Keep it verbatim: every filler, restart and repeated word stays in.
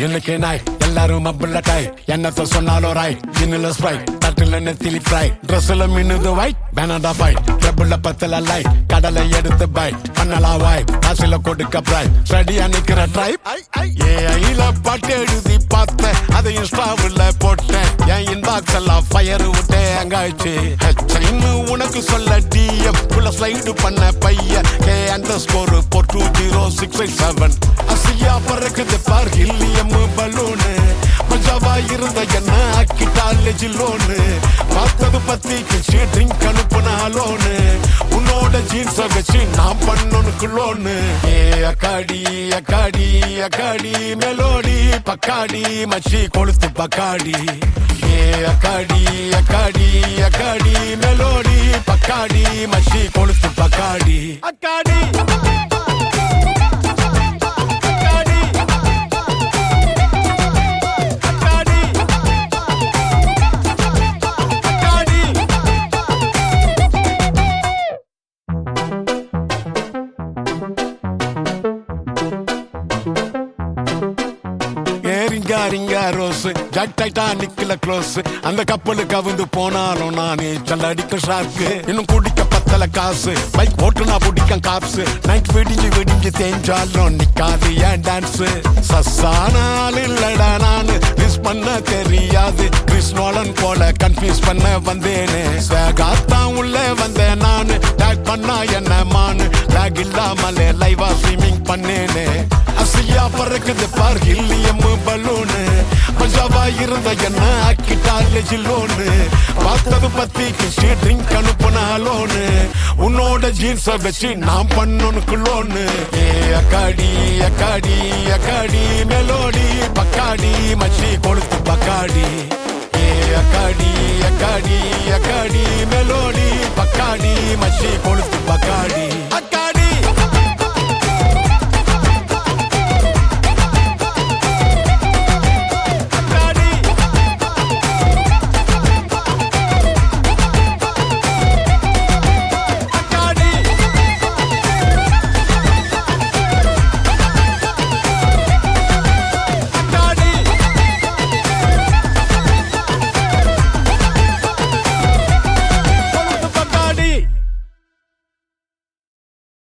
இன்னைக்கு நாய் எல்லாரும் மப்பிள்ள டாய் என்னத்த சொன்னாலும் ராய் இன்னில ஸ்ப்ரைட் தட்டுல நெத்திலி ஃப்ரை ட்ரெஸ்ல மின்னுது வைட் பேனடா ஃபைட் ட்ரபிள்ல பத்தல லைட் கடலை எடுத்து பைட் பண்ணலாம் வாய் காசுல கொடுக்க பிராய் ஸ்டடியா நிக்கிற ட்ரைப் ஏ ஐல பாட்டு எழுதி பார்த்தேன் அதை இன்ஸ்டாவில் போட்டேன் என் இன்பாக்ஸ் எல்லாம் ஃபயர் விட்டேன் அங்காச்சு ஹெச்ஐன்னு உனக்கு சொல்ல டிஎம் உள்ள ஸ்லைடு பண்ண பையன் K underscore four two zero six eight seven அசியா பறக்குது பார் ஹில்லியம் பலூனு மஜாவா இருந்த என்ன ஆக்கிட்டாலே ஜில்லோனு பார்த்தது பத்தி கிச்சு ட்ரிங்க் அனுப்புனாலோனு உன்னோட ஜீன்ஸ் வச்சு நான் பண்ணனுக்கு லோனு ஏ அக்காடி அக்காடி அக்காடி மெலோடி பக்காடி மச்சி கொளுத்து பக்காடி ஏ அக்காடி அக்காடி அக்காடி மெலோடி பக்காடி மச்சி கொளுத்து பக்காடி அக்காடி டைட்டானிக்ல க்ளோஸ் அந்த கப்பலுக்கு அவுந்து போனாலும் நானே சல்ல அடிக்க ஷார்க்கு இன்னும் குடிக்க பத்தல காசு பைக் ஓட்டுனா பிடிக்க காப்ஸ் நைட் வெடிஞ்சு வெடிஞ்சு தேஞ்சாலும் நிக்காது ஏன் டான்ஸ் சசானால் இல்லடா நானு மிஸ் பண்ண தெரியாது கிறிஸ்னோலன் போல கன்ஃபியூஸ் பண்ண வந்தேனே சேகாத்தான் உள்ள வந்தேன் நானு டேக் பண்ணா என்ன மானு லேக் இல்லாமலே லைவா ஸ்ட்ரீமிங் பண்ணேனே அசியா பறக்குது பார் ஹில்லியம் பலூனு மஜாவா இருந்த என்ன ஆக்கிட்டாலே ஜில்லோனு பார்த்தது பத்தி கிச்சு ட்ரிங்க் அனுப்புனாலோனு உன்னோட ஜீன்ஸ் வச்சு நான் பண்ணனுக்கு லோனு ஏ அக்காடி அக்காடி அக்காடி மெலோடி பக்காடி மச்சி கொளுத்து பக்காடி